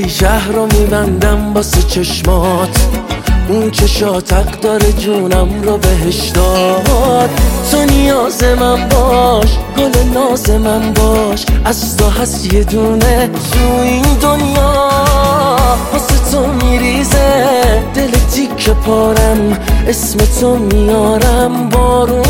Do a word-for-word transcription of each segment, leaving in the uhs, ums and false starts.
ولی شهر رو میبندم واسه چشمات. اون چشات حق داره جونم رو بهش داد. تو نیاز من باش، گل ناز من باش، از تو هست یه دونه تو این دنیا. واسه تو میریزه دل تیک پارم، اسم تو میارم بارون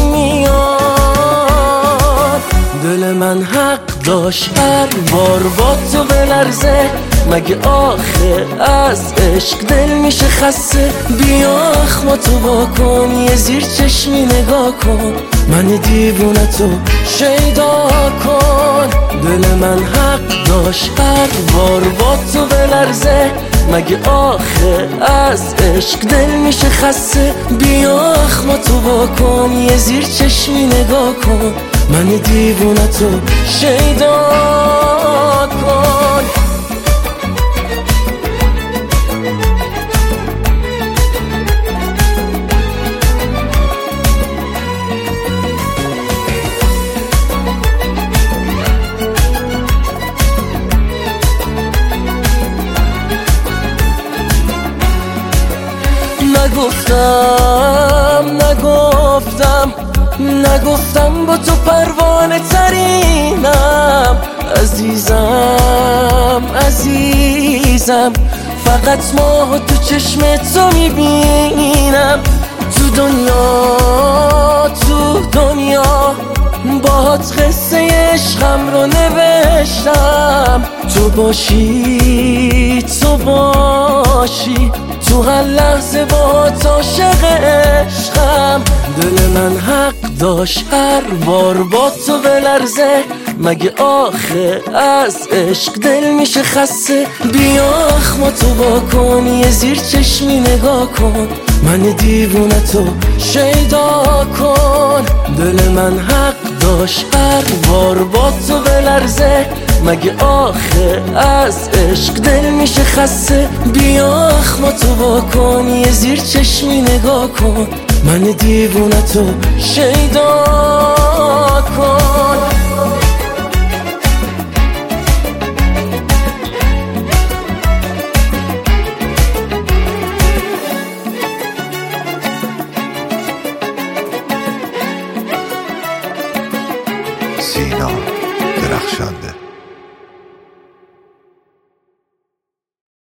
میاد. دل من حق داشت هر بار با تو بلرزه، مگه آخه از عشق دل میشه خسته؟ بیا اخماتو با کن، یه زیر چشمی نگاه کن، من دیوونه تو شیدا کن. دل من حق داشت هر بار با تو بلرزه، مگه آخه از عشق دل میشه خسته؟ بیا اخماتو با کن، یه زیر چشمی نگاه کن، من دیوونه تو شیدا کن. نگفتم نگفتم نگفتم با تو پروانه ترینم، عزیزم عزیزم، فقط ماه تو چشم تو میبینم. تو دنیا تو دنیا باهات قصه عشقم رو نوشتم. تو باشی تو باشی تو هر لحظه باهات عاشق عشقم. دل من حق داشت هر بار با تو بلرزه، مگه آخه از عشق دل میشه خسته؟ بیا اخماتو با کن، یه زیر چشمی نگاه کن، من دیوونه تو شیدا کن. دل من حق داشت هر بار با تو بلرزه، مگه آخه از عشق دل میشه خسته؟ بیا اخماتو با کن، یه زیر چشمی نگاه کن، من دیوونه تو شیدا کن.